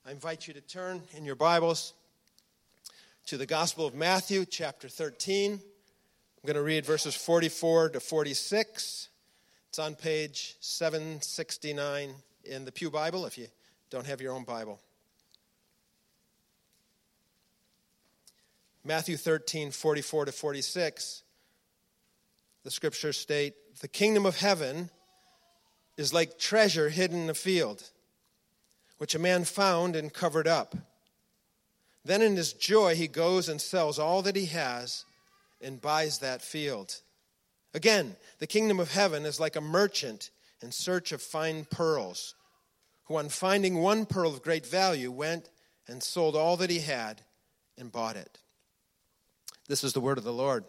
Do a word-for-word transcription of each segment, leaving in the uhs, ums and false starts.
I invite you to turn in your Bibles to the Gospel of Matthew, chapter thirteen. I'm going to read verses forty-four to forty-six. It's on page seven sixty-nine in the Pew Bible if you don't have your own Bible. Matthew thirteen, forty-four to forty-six. The scriptures state, "The kingdom of heaven is like treasure hidden in a field, which a man found and covered up. Then in his joy he goes and sells all that he has and buys that field. Again, the kingdom of heaven is like a merchant in search of fine pearls, who on finding one pearl of great value went and sold all that he had and bought it." This is the word of the Lord.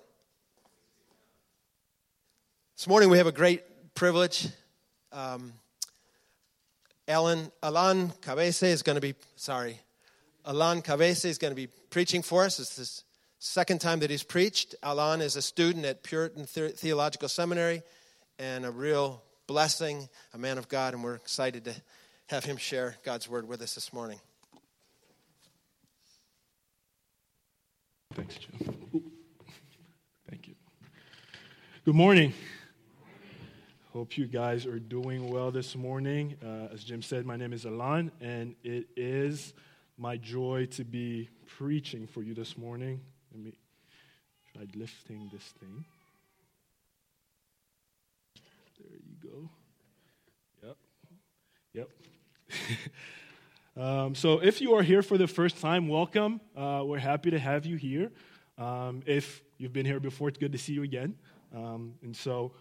This morning we have a great privilege. Um, Alan, Alan Cabese is going to be, sorry, Alan Cabese is going to be preaching for us. It's the second time that he's preached. Alan is a student at Puritan Theological Seminary and a real blessing, a man of God, and we're excited to have him share God's word with us this morning. Thanks, Jim. Thank you. Good morning. Hope you guys are doing well this morning. Uh, as Jim said, my name is Alan, and it is my joy to be preaching for you this morning. Let me try lifting this thing. There you go. Yep. Yep. um, so if you are here for the first time, welcome. Uh, we're happy to have you here. Um, if you've been here before, it's good to see you again. Um, and so...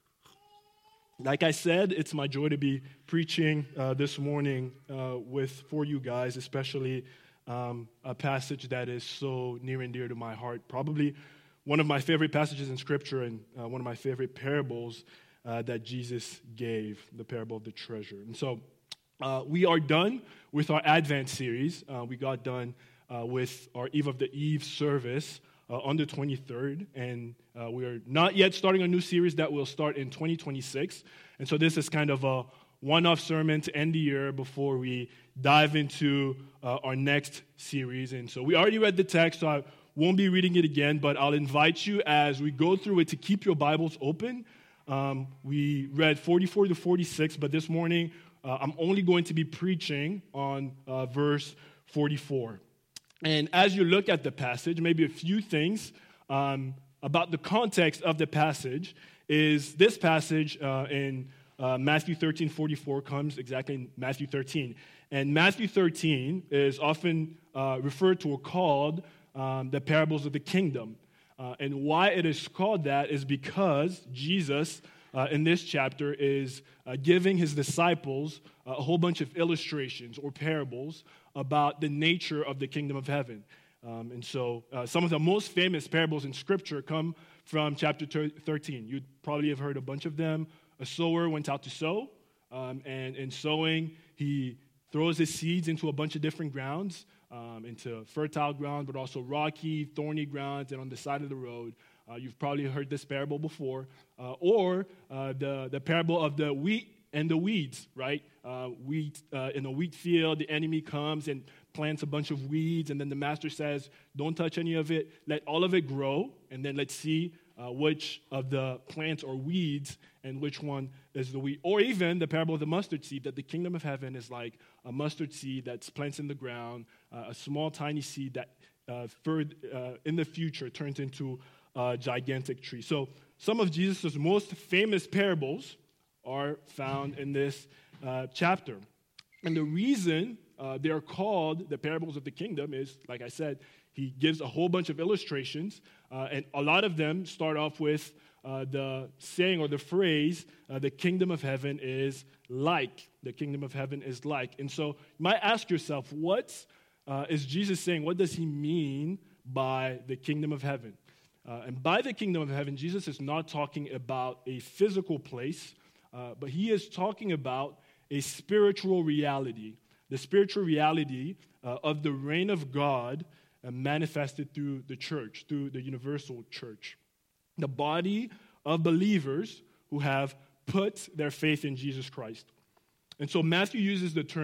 Like I said, it's my joy to be preaching uh, this morning uh, with for you guys, especially um, a passage that is so near and dear to my heart. Probably one of my favorite passages in Scripture and uh, one of my favorite parables uh, that Jesus gave, the parable of the treasure. And so uh, we are done with our Advent series. Uh, we got done uh, with our Eve of the Eve service Uh, on the twenty-third, and uh, we are not yet starting a new series that will start in twenty twenty-six, and so this is kind of a one-off sermon to end the year before we dive into uh, our next series. And so we already read the text, so I won't be reading it again, but I'll invite you as we go through it to keep your Bibles open. Um, we read forty-four to forty-six, but this morning uh, I'm only going to be preaching on uh, verse forty-four. And as you look at the passage, maybe a few things um, about the context of the passage is this passage uh, in uh, Matthew thirteen forty-four comes exactly in Matthew thirteen. And Matthew thirteen is often uh, referred to or called um, the parables of the kingdom. Uh, and why it is called that is because Jesus, uh, in this chapter, is uh, giving his disciples uh, a whole bunch of illustrations or parables about the nature of the kingdom of heaven. Um, and so uh, some of the most famous parables in Scripture come from chapter thirteen. You'd probably have heard a bunch of them. A sower went out to sow, um, and in sowing, he throws his seeds into a bunch of different grounds, um, into fertile ground, but also rocky, thorny grounds, and on the side of the road. Uh, you've probably heard this parable before. Uh, or uh, the, the parable of the wheat and the weeds, right? Uh, wheat uh, in a wheat field, the enemy comes and plants a bunch of weeds, and then the master says, "Don't touch any of it. Let all of it grow, and then let's see uh, which of the plants are weeds and which one is the wheat." Or even the parable of the mustard seed, that the kingdom of heaven is like a mustard seed that's planted in the ground, uh, a small, tiny seed that uh, for, uh, in the future turns into a gigantic tree. So some of Jesus' most famous parables are found in this uh, chapter. And the reason uh, they are called the parables of the kingdom is, like I said, he gives a whole bunch of illustrations, uh, and a lot of them start off with uh, the saying or the phrase, uh, the kingdom of heaven is like. The kingdom of heaven is like. And so you might ask yourself, what uh, is Jesus saying? What does he mean by the kingdom of heaven? Uh, and by the kingdom of heaven, Jesus is not talking about a physical place, Uh, but he is talking about a spiritual reality, the spiritual reality uh, of the reign of God uh, manifested through the church, through the universal church. The body of believers who have put their faith in Jesus Christ. And so Matthew uses the term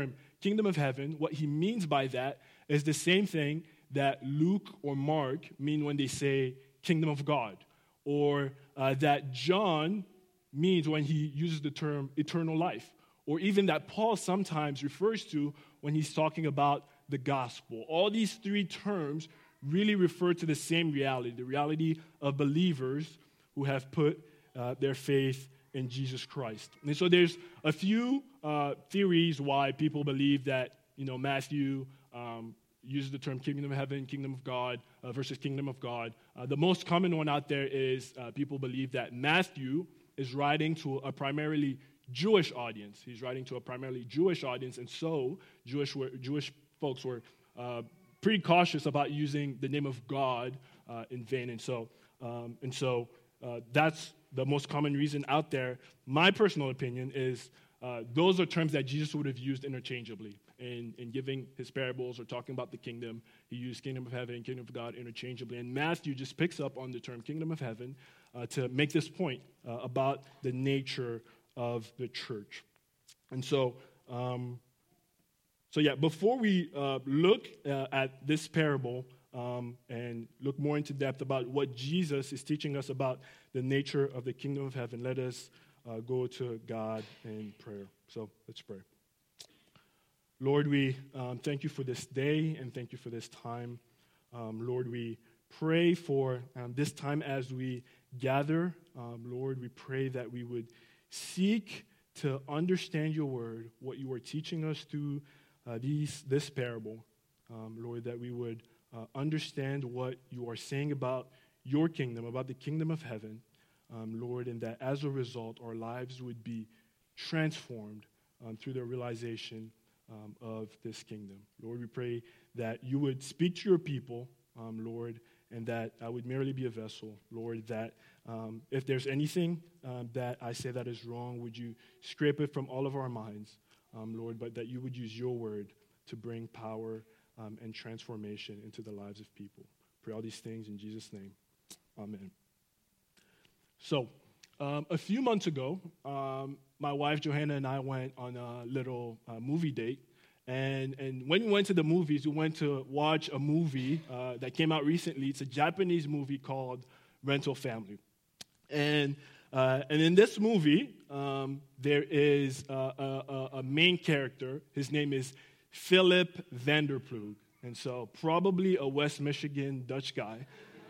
kingdom of heaven, what he means by that is the same thing that Luke or Mark mean when they say kingdom of God, or uh, that John means when he uses the term eternal life, or even that Paul sometimes refers to when he's talking about the gospel. All these three terms really refer to the same reality, the reality of believers who have put uh, their faith in Jesus Christ. And so there's a few uh, theories why people believe that, you know, Matthew um, uses the term kingdom of heaven, kingdom of God uh, versus kingdom of God. Uh, the most common one out there is uh, people believe that Matthew is writing to a primarily Jewish audience. He's writing to a primarily Jewish audience, and so Jewish were, Jewish folks were uh, pretty cautious about using the name of God uh, in vain, and so um, and so uh, that's the most common reason out there. My personal opinion is uh, those are terms that Jesus would have used interchangeably in, in giving his parables or talking about the kingdom. He used kingdom of heaven, kingdom of God interchangeably, and Matthew just picks up on the term kingdom of heaven uh, to make this point uh, about the nature of the church. And so, um, so yeah, before we uh, look uh, at this parable um, and look more into depth about what Jesus is teaching us about the nature of the kingdom of heaven, let us uh, go to God in prayer. So let's pray. Lord, we um, thank you for this day and thank you for this time. Um, Lord, we pray for um, this time as we gather. Um, Lord, we pray that we would seek to understand your word, what you are teaching us through uh, these this parable. Um, Lord, that we would uh, understand what you are saying about your kingdom, about the kingdom of heaven, um, Lord, and that as a result, our lives would be transformed um, through the realization um, of this kingdom. Lord, we pray that you would speak to your people, um, Lord, and that I would merely be a vessel, Lord, that um, if there's anything um, that I say that is wrong, would you scrape it from all of our minds, um, Lord, but that you would use your word to bring power um, and transformation into the lives of people. Pray all these things in Jesus' name. Amen. So, um, a few months ago, um, my wife Johanna and I went on a little uh, movie date. And and when we went to the movies, we went to watch a movie uh, that came out recently. It's a Japanese movie called Rental Family. And uh, and in this movie, um, there is a, a, a main character. His name is Philip Vanderploeg. And so probably a West Michigan Dutch guy.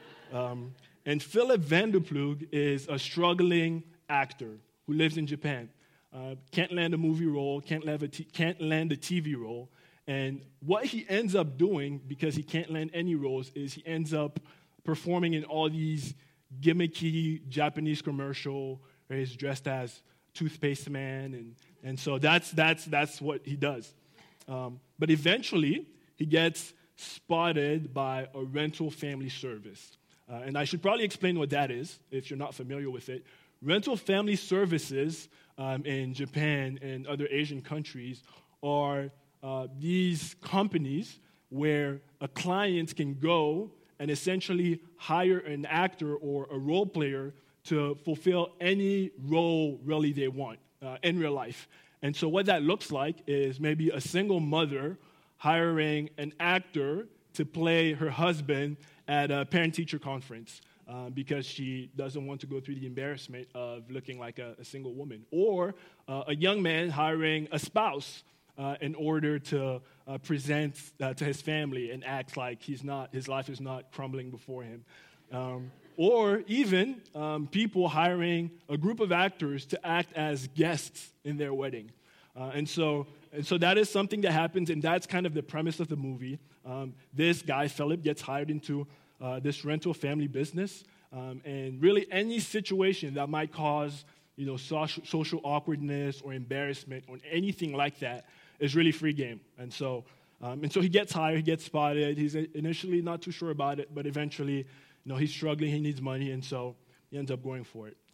Um, and Philip Vanderploeg is a struggling actor who lives in Japan. Uh, can't land a movie role, can't land, a t- can't land a T V role. And what he ends up doing, because he can't land any roles, is he ends up performing in all these gimmicky Japanese commercial where he's dressed as Toothpaste Man. And, and so that's, that's, that's what he does. Um, but eventually, he gets spotted by a rental family service. Uh, and I should probably explain what that is, if you're not familiar with it. Rental family services um, in Japan and other Asian countries are uh, these companies where a client can go and essentially hire an actor or a role player to fulfill any role really they want uh, in real life. And so what that looks like is maybe a single mother hiring an actor to play her husband at a parent-teacher conference. Uh, because she doesn't want to go through the embarrassment of looking like a, a single woman. Or uh, a young man hiring a spouse uh, in order to uh, present uh, to his family and act like he's not, his life is not crumbling before him. Um, or even um, people hiring a group of actors to act as guests in their wedding. Uh, and so and so that is something that happens, and that's kind of the premise of the movie. Um, this guy, Philip, gets hired into Uh, this rental family business, um, and really any situation that might cause, you know, social, social awkwardness or embarrassment or anything like that is really free game. And so, um, and so he gets hired, he gets spotted. He's initially not too sure about it, but eventually, you know, he's struggling, he needs money, and so he ends up going for it.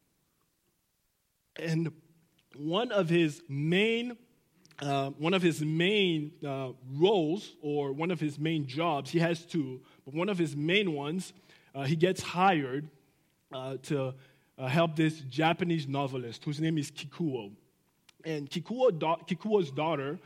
And one of his main Uh, one of his main uh, roles, or one of his main jobs, he has two, but one of his main ones, uh, he gets hired uh, to uh, help this Japanese novelist whose name is Kikuo. And Kikuo da- Kikuo's daughter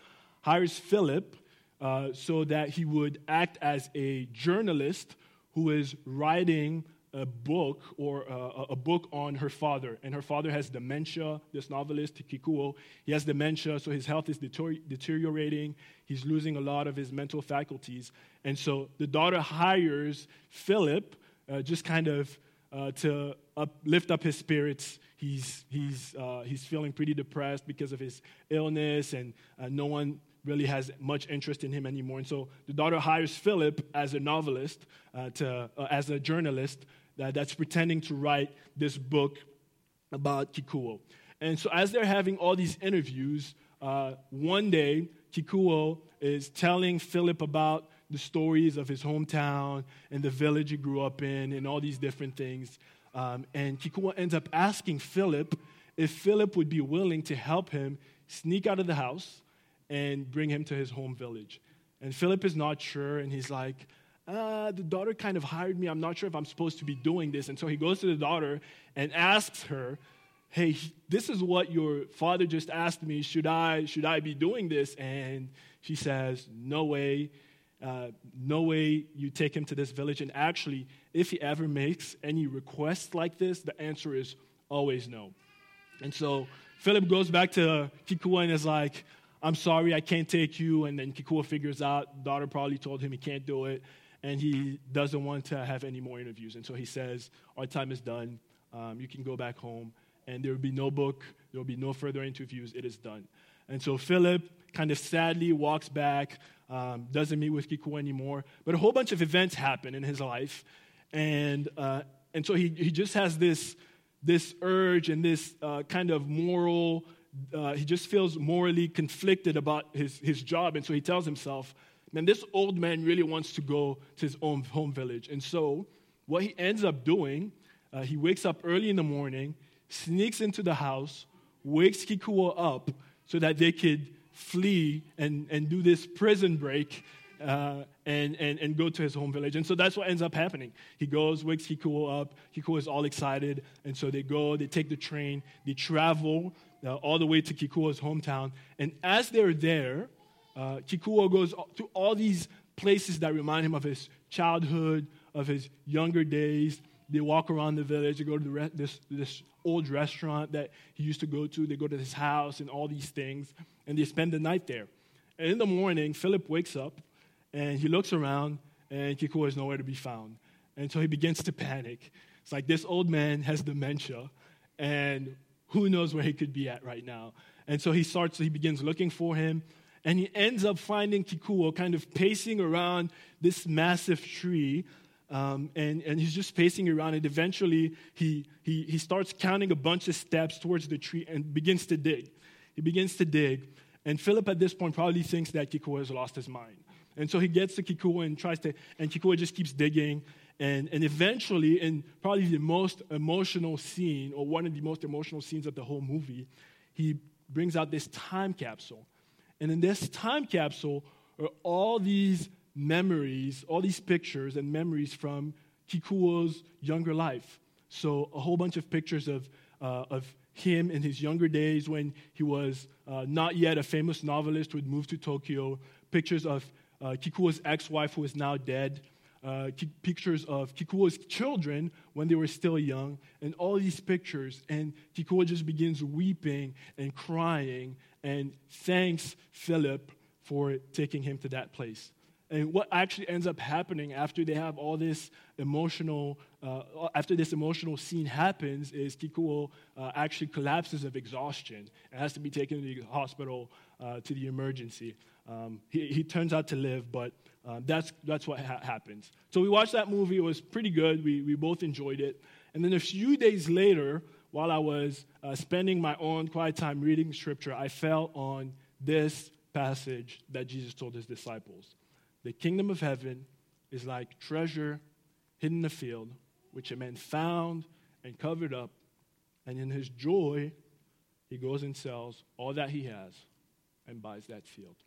hires Philip uh, so that he would act as a journalist who is writing a book or uh, a book on her father. And her father has dementia, this novelist, Kikuo. He has dementia, so his health is deter- deteriorating. He's losing a lot of his mental faculties. And so the daughter hires Philip uh, just kind of uh, to up, lift up his spirits. He's, he's, uh, he's feeling pretty depressed because of his illness, and uh, no one really has much interest in him anymore. And so the daughter hires Philip as a novelist, uh, to uh, as a journalist, That, that's pretending to write this book about Kikuo. And so as they're having all these interviews, uh, one day, Kikuo is telling Philip about the stories of his hometown and the village he grew up in and all these different things. Um, and Kikuo ends up asking Philip if Philip would be willing to help him sneak out of the house and bring him to his home village. And Philip is not sure, and he's like, Uh, the daughter kind of hired me. I'm not sure if I'm supposed to be doing this. And so he goes to the daughter and asks her, hey, this is what your father just asked me. Should I, should I be doing this? And she says, no way. Uh, no way you take him to this village. And actually, if he ever makes any requests like this, the answer is always no. And so Philip goes back to Kikuo and is like, I'm sorry, I can't take you. And then Kikuo figures out, daughter probably told him he can't do it. And he doesn't want to have any more interviews. And so he says, our time is done. Um, you can go back home. And there will be no book. There will be no further interviews. It is done. And so Philip kind of sadly walks back, um, doesn't meet with Kikuo anymore. But a whole bunch of events happen in his life. And uh, and so he, he just has this, this urge and this uh, kind of moral, uh, he just feels morally conflicted about his, his job. And so he tells himself, man, this old man really wants to go to his own home village. And so what he ends up doing, uh, he wakes up early in the morning, sneaks into the house, wakes Kikuo up so that they could flee and, and do this prison break uh, and, and, and go to his home village. And so that's what ends up happening. He goes, wakes Kikuo up. Kikuo is all excited. And so they go, they take the train, they travel uh, all the way to Kikuo's hometown. And as they're there, Uh, Kikuo goes to all these places that remind him of his childhood, of his younger days. They walk around the village. They go to the re- this, this old restaurant that he used to go to. They go to his house and all these things, and they spend the night there. And in the morning, Philip wakes up, and he looks around, and Kikuo is nowhere to be found. And so he begins to panic. It's like this old man has dementia, and who knows where he could be at right now. And so he starts. He begins looking for him. And he ends up finding Kikuo kind of pacing around this massive tree. Um, and, and he's just pacing around. And eventually, he, he, he starts counting a bunch of steps towards the tree and begins to dig. He begins to dig. And Philip, at this point, probably thinks that Kikuo has lost his mind. And so he gets to Kikuo and tries to, and Kikuo just keeps digging. And, and eventually, in probably the most emotional scene, or one of the most emotional scenes of the whole movie, he brings out this time capsule. And in this time capsule are all these memories, all these pictures and memories from Kikuo's younger life. So a whole bunch of pictures of uh, of him in his younger days when he was uh, not yet a famous novelist who had moved to Tokyo. Pictures of uh, Kikuo's ex-wife who is now dead. Uh, pictures of Kikuo's children when they were still young. And all these pictures. And Kikuo just begins weeping and crying and thanks Philip for taking him to that place. And what actually ends up happening after they have all this emotional, uh, after this emotional scene happens, is Kikuo uh, actually collapses of exhaustion and has to be taken to the hospital, uh, to the emergency. Um, he, he turns out to live, but uh, that's that's what ha- happens. So we watched that movie. It was pretty good. We we both enjoyed it. And then a few days later, while I was uh, spending my own quiet time reading Scripture, I fell on this passage that Jesus told his disciples. The kingdom of heaven is like treasure hidden in a field, which a man found and covered up. And in his joy, he goes and sells all that he has and buys that field.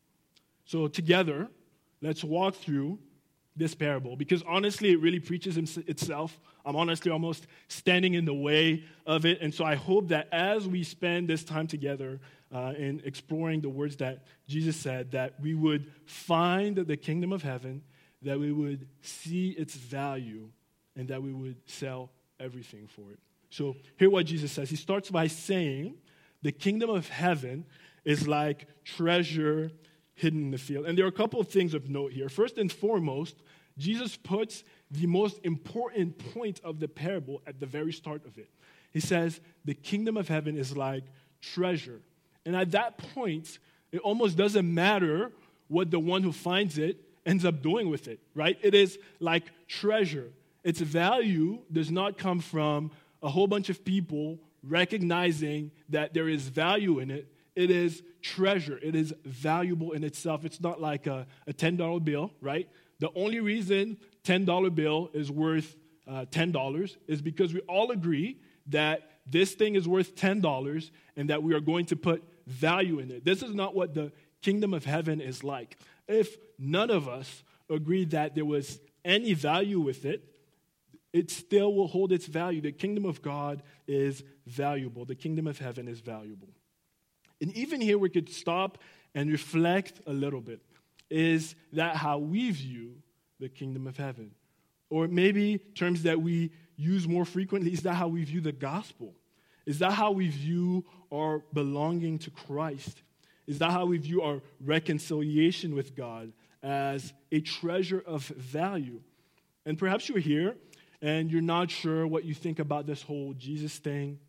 So together, let's walk through this parable, because honestly, it really preaches itself. I'm honestly almost standing in the way of it. And so I hope that as we spend this time together, uh, in exploring the words that Jesus said, that we would find the kingdom of heaven, that we would see its value, and that we would sell everything for it. So hear what Jesus says. He starts by saying the kingdom of heaven is like treasure hidden in the field. And there are a couple of things of note here. First and foremost, Jesus puts the most important point of the parable at the very start of it. He says, the kingdom of heaven is like treasure. And at that point, it almost doesn't matter what the one who finds it ends up doing with it, right? It is like treasure. Its value does not come from a whole bunch of people recognizing that there is value in it. It is treasure. It is valuable in itself. It's not like a, a ten dollar bill, right? The only reason ten dollar bill is worth uh, ten dollars is because we all agree that this thing is worth ten dollars and that we are going to put value in it. This is not what the kingdom of heaven is like. If none of us agree that there was any value with it, it still will hold its value. The kingdom of God is valuable. The kingdom of heaven is valuable. And even here we could stop and reflect a little bit. Is that how we view the kingdom of heaven? Or maybe terms that we use more frequently, is that how we view the gospel? Is that how we view our belonging to Christ? Is that how we view our reconciliation with God as a treasure of value? And perhaps you're here and you're not sure what you think about this whole Jesus thing.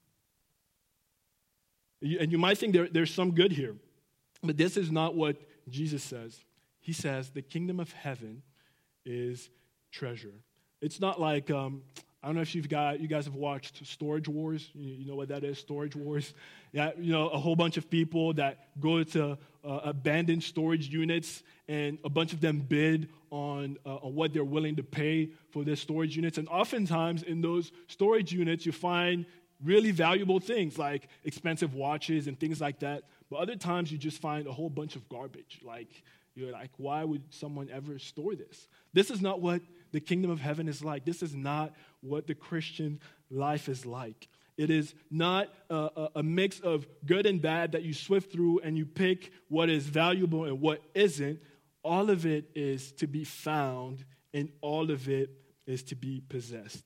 And you might think there, there's some good here. But this is not what Jesus says. He says the kingdom of heaven is treasure. It's not like, um, I don't know if you've got, you guys have watched Storage Wars. You, you know what that is, Storage Wars? Yeah, you know, a whole bunch of people that go to uh, abandoned storage units, and a bunch of them bid on, uh, on what they're willing to pay for their storage units. And oftentimes in those storage units, you find really valuable things like expensive watches and things like that. But other times you just find a whole bunch of garbage. Like, you're like, why would someone ever store this? This is not what the kingdom of heaven is like. This is not what the Christian life is like. It is not a, a, a mix of good and bad that you swift through and you pick what is valuable and what isn't. All of it is to be found, and all of it is to be possessed.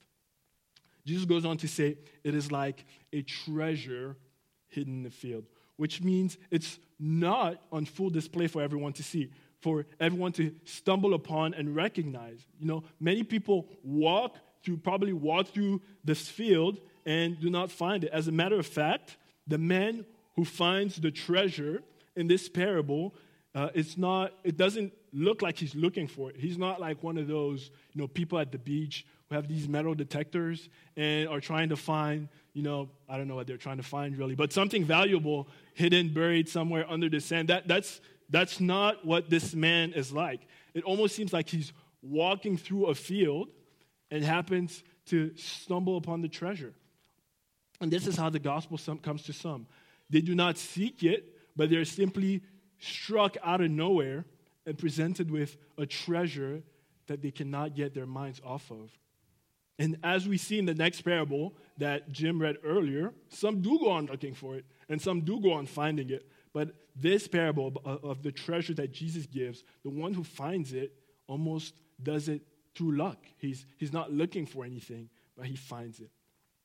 Jesus goes on to say, it is like a treasure hidden in the field, which means it's not on full display for everyone to see, for everyone to stumble upon and recognize. You know, many people walk through, probably walk through this field and do not find it. As a matter of fact, the man who finds the treasure in this parable, uh, it's not, it doesn't look like he's looking for it. He's not like one of those, you know, people at the beach who have these metal detectors and are trying to find, you know, I don't know what they're trying to find really, but something valuable hidden, buried somewhere under the sand. That, that's, that's not what this man is like. It almost seems like he's walking through a field and happens to stumble upon the treasure. And this is how the gospel comes to some. They do not seek it, but they're simply struck out of nowhere and presented with a treasure that they cannot get their minds off of. And as we see in the next parable that Jim read earlier, some do go on looking for it, and some do go on finding it. But this parable of the treasure that Jesus gives, the one who finds it almost does it through luck. He's, he's not looking for anything, but he finds it.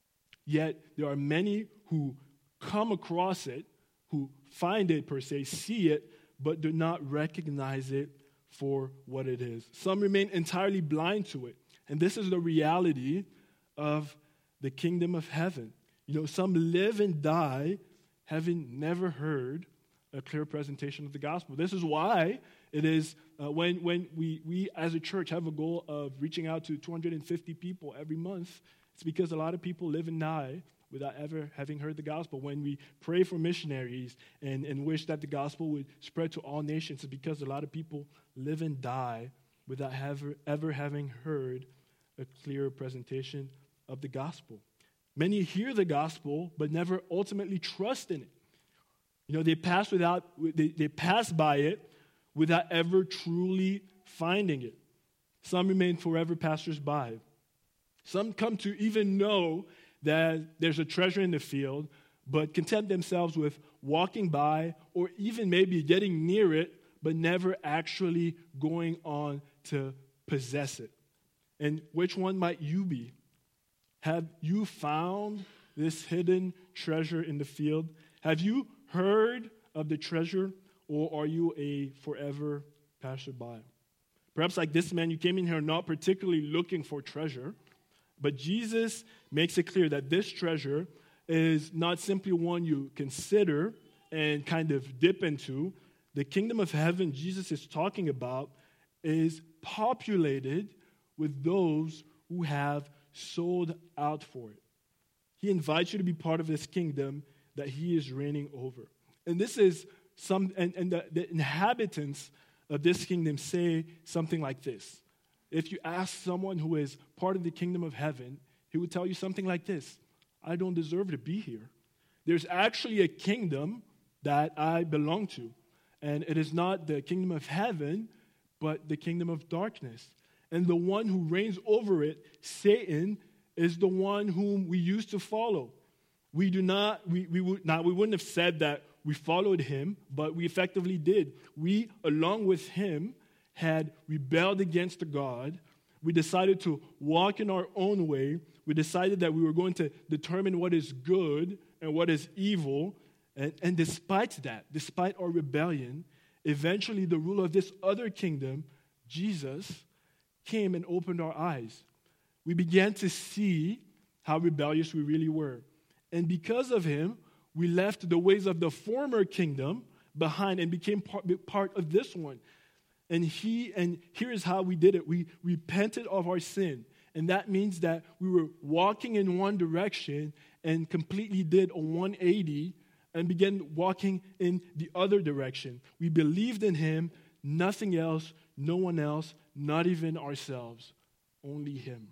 Yet there are many who come across it, who find it per se, see it, but do not recognize it for what it is. Some remain entirely blind to it. And this is the reality of the kingdom of heaven. You know, some live and die having never heard a clear presentation of the gospel. This is why it is uh, when, when we, we as a church have a goal of reaching out to two hundred fifty people every month, it's because a lot of people live and die without ever having heard the gospel. When we pray for missionaries and, and wish that the gospel would spread to all nations, it's because a lot of people live and die without ever, ever having heard a clear presentation of the gospel. Many hear the gospel, but never ultimately trust in it. You know, they pass without they, they pass by it without ever truly finding it. Some remain forever passers-by. Some come to even know that there's a treasure in the field, but content themselves with walking by or even maybe getting near it, but never actually going on to possess it. And which one might you be? Have you found this hidden treasure in the field? Have you heard of the treasure, or are you a forever passerby? Perhaps like this man, you came in here not particularly looking for treasure, but Jesus makes it clear that this treasure is not simply one you consider and kind of dip into. The kingdom of heaven Jesus is talking about is populated with those who have sold out for it. He invites you to be part of this kingdom that he is reigning over. And this is some, and, and the, the inhabitants of this kingdom say something like this. If you ask someone who is part of the kingdom of heaven, he would tell you something like this: I don't deserve to be here. There's actually a kingdom that I belong to. And it is not the kingdom of heaven, but the kingdom of darkness. And the one who reigns over it, Satan, is the one whom we used to follow. We do not, we, we would not, we wouldn't have said that we followed him, but we effectively did. We, along with him, had rebelled against God. We decided to walk in our own way. We decided that we were going to determine what is good and what is evil. And, and despite that, despite our rebellion, eventually the ruler of this other kingdom, Jesus, came and opened our eyes. We began to see how rebellious we really were. And because of him, we left the ways of the former kingdom behind and became part, part of this one. And he and here is how we did it. We repented of our sin. And that means that we were walking in one direction and completely did a one eighty and began walking in the other direction. We believed in him, nothing else, no one else, not even ourselves, only him.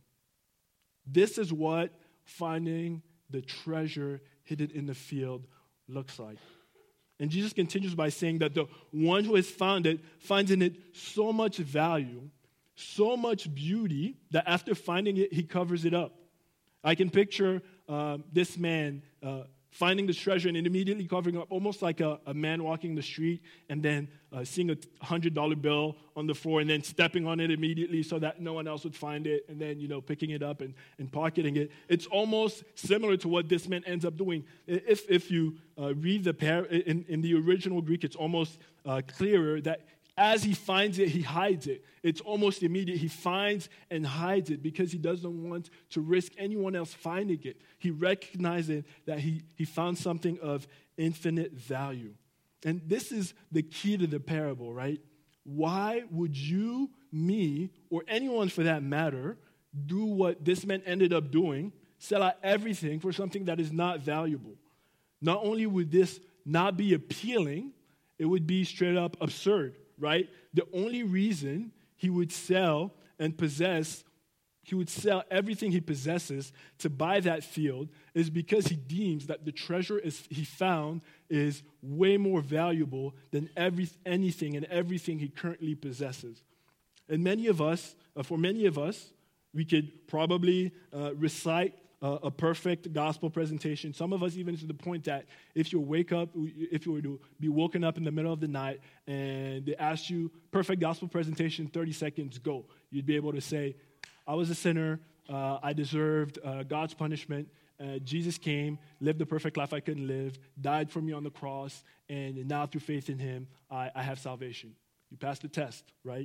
This is what finding the treasure hidden in the field looks like. And Jesus continues by saying that the one who has found it finds in it so much value, so much beauty, that after finding it, he covers it up. I can picture uh, this man uh, finding this treasure and immediately covering up, almost like a, a man walking the street and then uh, seeing a one hundred dollar bill on the floor and then stepping on it immediately so that no one else would find it, and then, you know, picking it up and, and pocketing it. It's almost similar to what this man ends up doing. If if you uh, read the par- in, in the original Greek, it's almost uh, clearer that as he finds it, he hides it. It's almost immediate. He finds and hides it because he doesn't want to risk anyone else finding it. He recognizes that he, he found something of infinite value. And this is the key to the parable, right? Why would you, me, or anyone for that matter, do what this man ended up doing, sell out everything for something that is not valuable? Not only would this not be appealing, it would be straight up absurd. Right? The only reason he would sell and possess, he would sell everything he possesses to buy that field is because he deems that the treasure is, he found is way more valuable than every, anything and everything he currently possesses. And many of us, uh, for many of us, we could probably uh, recite Uh, a perfect gospel presentation. Some of us even to the point that if you wake up, if you were to be woken up in the middle of the night and they asked you, perfect gospel presentation, thirty seconds, go. You'd be able to say, I was a sinner, uh, I deserved uh, God's punishment, uh, Jesus came, lived the perfect life I couldn't live, died for me on the cross, and now through faith in him, I, I have salvation. You passed the test, right?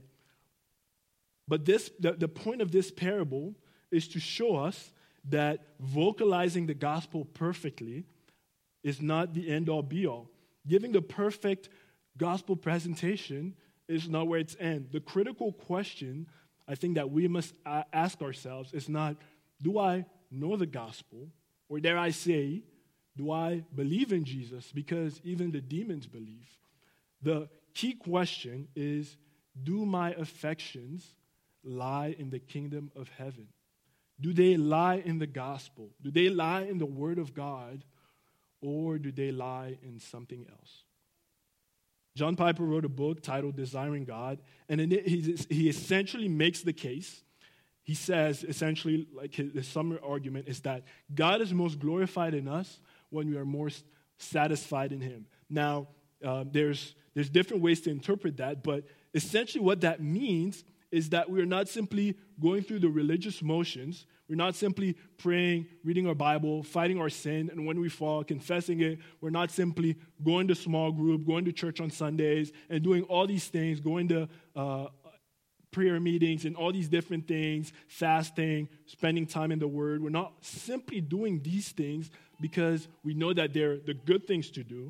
But this, the, the point of this parable is to show us that vocalizing the gospel perfectly is not the end-all, be-all. Giving the perfect gospel presentation is not where it's end. The critical question, I think, that we must ask ourselves is not, do I know the gospel? Or dare I say, do I believe in Jesus? Because even the demons believe. The key question is, do my affections lie in the kingdom of heaven? Do they lie in the gospel? Do they lie in the word of God? Or do they lie in something else? John Piper wrote a book titled Desiring God, and in it he, he essentially makes the case. He says, essentially, like his, his summary argument is that God is most glorified in us when we are more satisfied in him. Now, uh, there's, there's different ways to interpret that, but essentially what that means is that we are not simply going through the religious motions. We're not simply praying, reading our Bible, fighting our sin, and when we fall, confessing it. We're not simply going to small group, going to church on Sundays, and doing all these things, going to uh, prayer meetings and all these different things, fasting, spending time in the Word. We're not simply doing these things because we know that they're the good things to do.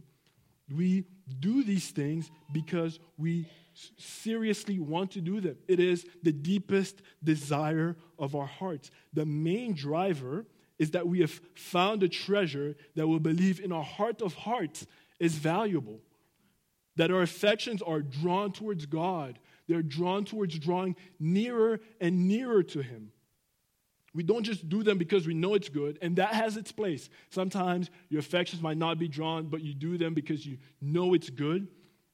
We do these things because we seriously want to do them. It is the deepest desire of our hearts. The main driver is that we have found a treasure that we believe in our heart of hearts is valuable. That our affections are drawn towards God. They're drawn towards drawing nearer and nearer to Him. We don't just do them because we know it's good, and that has its place. Sometimes your affections might not be drawn, but you do them because you know it's good.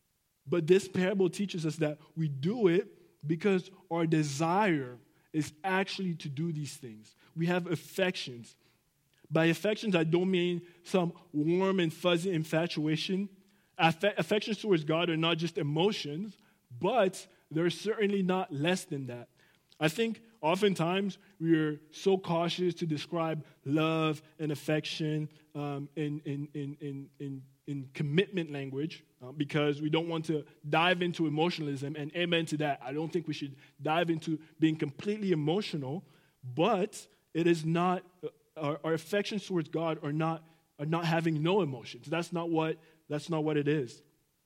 But this parable teaches us that we do it because our desire is actually to do these things. We have affections. By affections, I don't mean some warm and fuzzy infatuation. Aff- affections towards God are not just emotions, but they're certainly not less than that. I think oftentimes we are so cautious to describe love and affection um, in, in, in, in, in, in commitment language uh, because we don't want to dive into emotionalism, and amen to that. I don't think we should dive into being completely emotional, but it is not, uh, our, our affections towards God are not, are not having no emotions. That's not what, that's not what it is.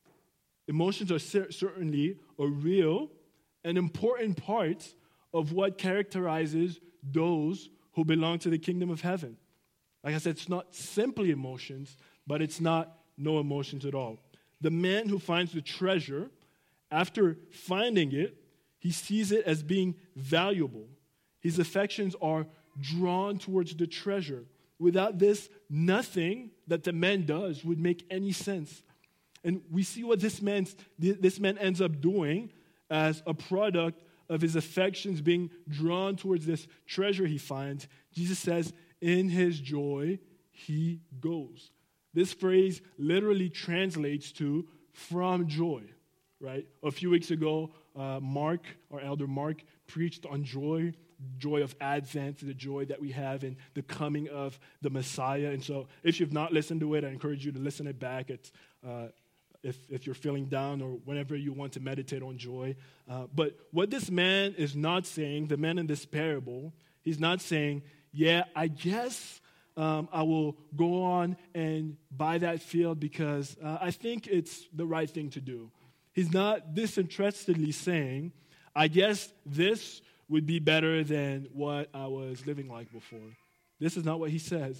Emotions are cer- certainly a real and important part of what characterizes those who belong to the kingdom of heaven. Like I said, it's not simply emotions, but it's not no emotions at all. The man who finds the treasure, after finding it, he sees it as being valuable. His affections are drawn towards the treasure. Without this, nothing that the man does would make any sense. And we see what this man, this man ends up doing as a product of his affections being drawn towards this treasure he finds. Jesus says, in his joy, he goes. This phrase literally translates to from joy, right? A few weeks ago, uh, Mark, our elder Mark, preached on joy, joy of Advent, the joy that we have in the coming of the Messiah. And so if you've not listened to it, I encourage you to listen it back. It's uh, If, if you're feeling down or whenever you want to meditate on joy. Uh, but what this man is not saying, the man in this parable, he's not saying, yeah, I guess um, I will go on and buy that field because uh, I think it's the right thing to do. He's not disinterestedly saying, I guess this would be better than what I was living like before. This is not what he says.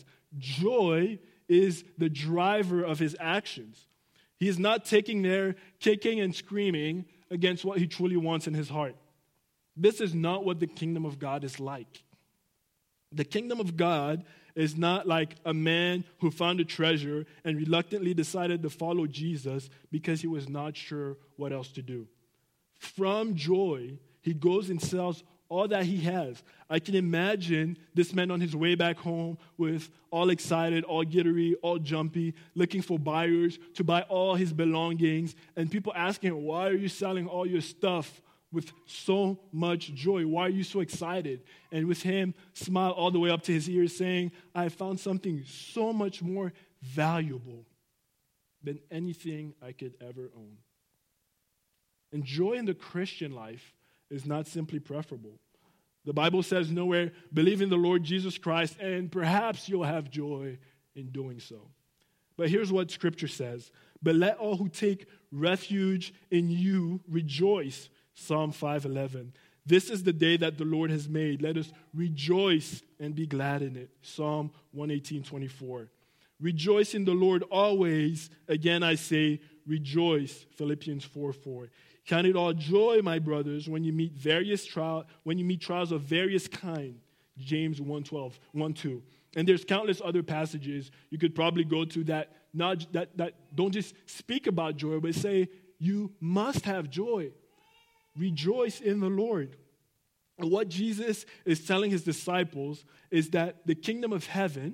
Joy is the driver of his actions. He is not taking there, kicking and screaming against what he truly wants in his heart. This is not what the kingdom of God is like. The kingdom of God is not like a man who found a treasure and reluctantly decided to follow Jesus because he was not sure what else to do. From joy, he goes and sells all that he has. I can imagine this man on his way back home with all excited, all giddy, all jumpy, looking for buyers to buy all his belongings, and people asking him, why are you selling all your stuff with so much joy? Why are you so excited? And with him, smile all the way up to his ears saying, I found something so much more valuable than anything I could ever own. And joy in the Christian life is not simply preferable. The Bible says nowhere, believe in the Lord Jesus Christ, and perhaps you'll have joy in doing so. But here's what Scripture says. But let all who take refuge in you rejoice. Psalm five eleven. This is the day that the Lord has made. Let us rejoice and be glad in it. Psalm one eighteen twenty-four. Rejoice in the Lord always. Again I say, rejoice. Philippians four four. Count it all joy, my brothers, when you meet various trial, when you meet trials of various kind. James one twelve, one two. And there's countless other passages you could probably go to that not that that don't just speak about joy, but say you must have joy. Rejoice in the Lord. And what Jesus is telling his disciples is that the kingdom of heaven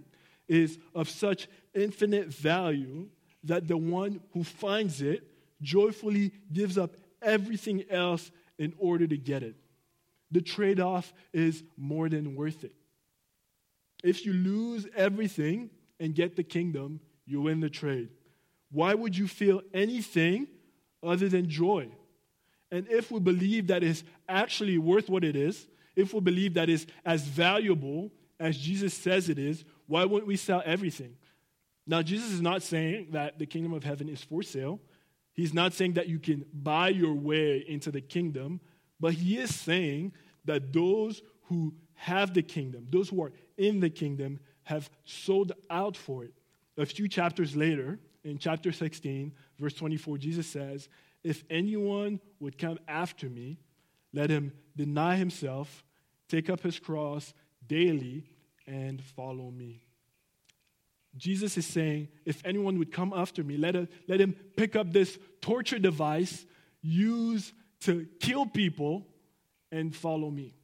is of such infinite value that the one who finds it joyfully gives up everything else in order to get it. The trade-off is more than worth it. If you lose everything and get the kingdom, you win the trade. Why would you feel anything other than joy? And if we believe that it's actually worth what it is, if we believe that it's as valuable as Jesus says it is, why wouldn't we sell everything? Now, Jesus is not saying that the kingdom of heaven is for sale. He's not saying that you can buy your way into the kingdom, but he is saying that those who have the kingdom, those who are in the kingdom, have sold out for it. A few chapters later, in chapter sixteen, verse twenty-four, Jesus says, "If anyone would come after me, let him deny himself, take up his cross daily, and follow me." Jesus is saying, if anyone would come after me, let, a, let him pick up this torture device used to kill people and follow me.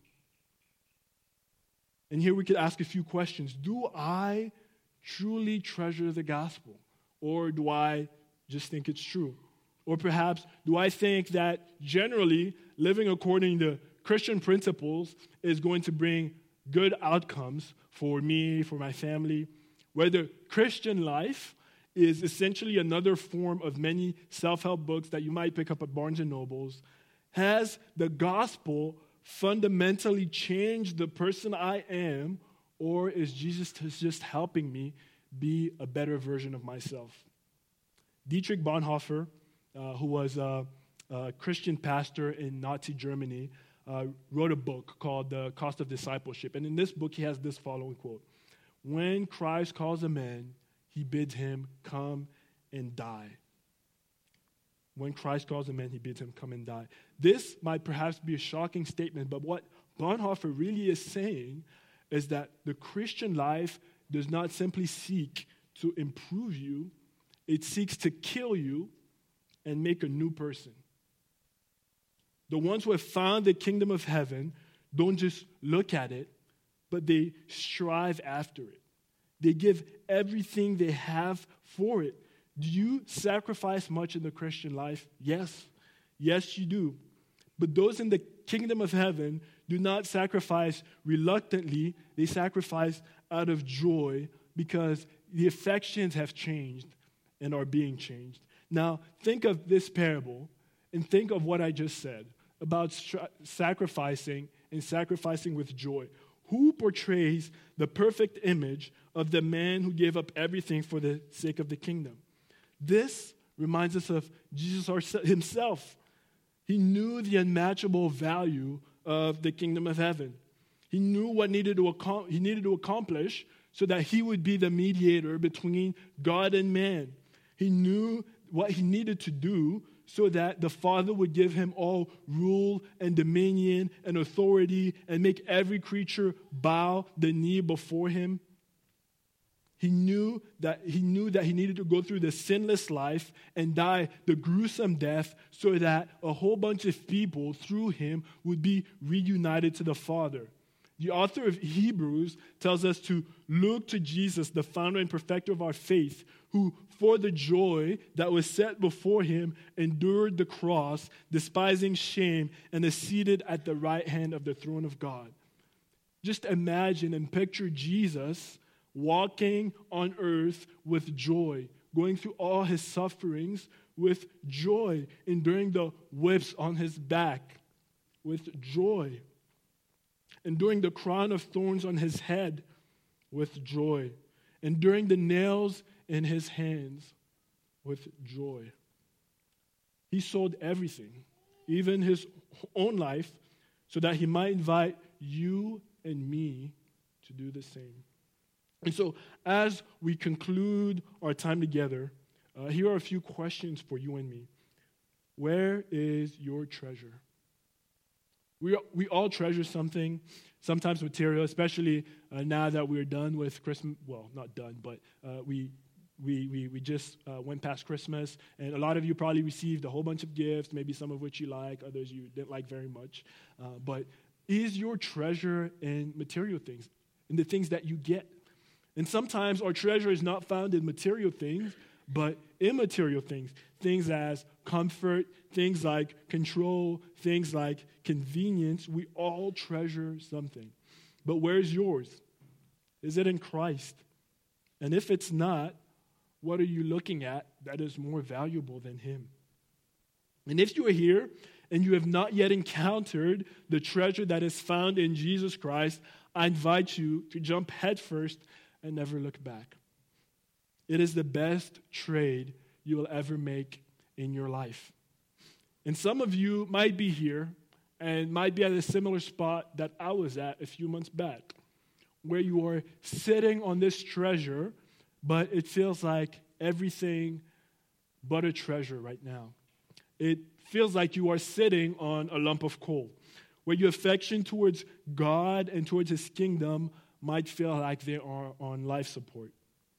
And here we could ask a few questions. Do I truly treasure the gospel? Or do I just think it's true? Or perhaps, do I think that generally living according to Christian principles is going to bring good outcomes for me, for my family? Whether Christian life is essentially another form of many self-help books that you might pick up at Barnes and Nobles, has the gospel fundamentally changed the person I am, or is Jesus just helping me be a better version of myself? Dietrich Bonhoeffer, uh, who was a, a Christian pastor in Nazi Germany, uh, wrote a book called The Cost of Discipleship. And in this book, he has this following quote: "When Christ calls a man, he bids him come and die." When Christ calls a man, he bids him come and die. This might perhaps be a shocking statement, but what Bonhoeffer really is saying is that the Christian life does not simply seek to improve you, it seeks to kill you and make a new person. The ones who have found the kingdom of heaven don't just look at it, but they strive after it. They give everything they have for it. Do you sacrifice much in the Christian life? Yes. Yes, you do. But those in the kingdom of heaven do not sacrifice reluctantly. They sacrifice out of joy because the affections have changed and are being changed. Now, think of this parable and think of what I just said about stri- sacrificing and sacrificing with joy. Who portrays the perfect image of the man who gave up everything for the sake of the kingdom? This reminds us of Jesus himself. He knew the unmatchable value of the kingdom of heaven. He knew what needed to ac- he needed to accomplish so that he would be the mediator between God and man. He knew what he needed to do so that the Father would give him all rule and dominion and authority and make every creature bow the knee before him. He knew that he knew that he needed to go through the sinless life and die the gruesome death so that a whole bunch of people through him would be reunited to the Father. The author of Hebrews tells us to look to Jesus, the founder and perfecter of our faith, who, for the joy that was set before him, endured the cross, despising shame, and is seated at the right hand of the throne of God. Just imagine and picture Jesus walking on earth with joy, going through all his sufferings with joy, enduring the whips on his back with joy, enduring the crown of thorns on his head with joy, enduring the nails in his hands with joy. He sold everything, even his own life, so that he might invite you and me to do the same. And so, as we conclude our time together, uh, here are a few questions for you and me. Where is your treasure? We we all treasure something, sometimes material, especially uh, now that we're done with Christmas. Well, not done, but uh, we we we we just uh, went past Christmas, and a lot of you probably received a whole bunch of gifts, maybe some of which you like, others you didn't like very much. Uh, but is your treasure in material things, in the things that you get? And sometimes our treasure is not found in material things, but immaterial things. Things as comfort, things like control, things like convenience. We all treasure something. But where's yours? Is it in Christ? And if it's not, what are you looking at that is more valuable than him? And if you are here and you have not yet encountered the treasure that is found in Jesus Christ, I invite you to jump headfirst and never look back. It is the best trade you will ever make in your life. And some of you might be here and might be at a similar spot that I was at a few months back, where you are sitting on this treasure, but it feels like everything but a treasure right now. It feels like you are sitting on a lump of coal, where your affection towards God and towards his kingdom might feel like they are on life support.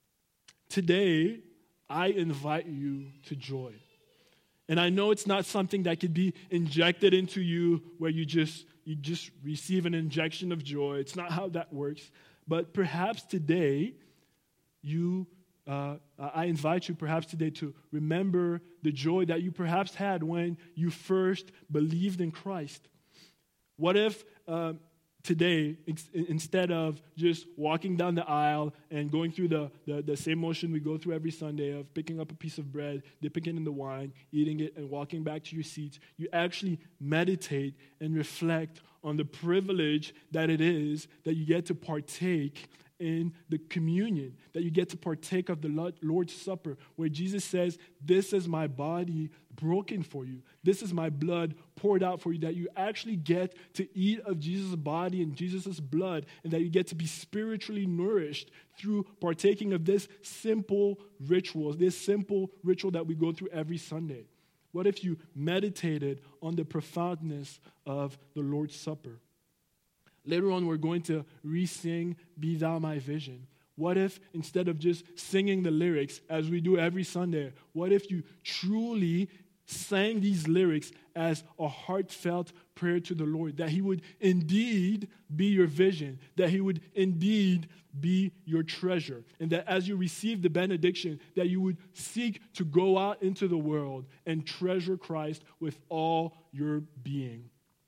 Today, I invite you to joy. And I know it's not something that could be injected into you where you just you just receive an injection of joy. It's not how that works. But perhaps today, you, uh, I invite you perhaps today to remember the joy that you perhaps had when you first believed in Christ. What if uh, today, instead of just walking down the aisle and going through the, the, the same motion we go through every Sunday of picking up a piece of bread, dipping it in the wine, eating it, and walking back to your seats, you actually meditate and reflect on the privilege that it is that you get to partake in the communion, that you get to partake of the Lord's Supper, where Jesus says, this is my body broken for you. This is my blood poured out for you, that you actually get to eat of Jesus' body and Jesus' blood, and that you get to be spiritually nourished through partaking of this simple ritual, this simple ritual that we go through every Sunday. What if you meditated on the profoundness of the Lord's Supper? Later on, we're going to re-sing Be Thou My Vision. What if, instead of just singing the lyrics as we do every Sunday, what if you truly sang these lyrics as a heartfelt prayer to the Lord, that he would indeed be your vision, that he would indeed be your treasure, and that as you receive the benediction, that you would seek to go out into the world and treasure Christ with all your being.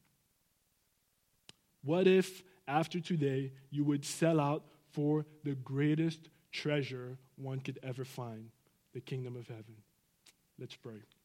What if, after today, you would sell out for the greatest treasure one could ever find, the kingdom of heaven? Let's pray.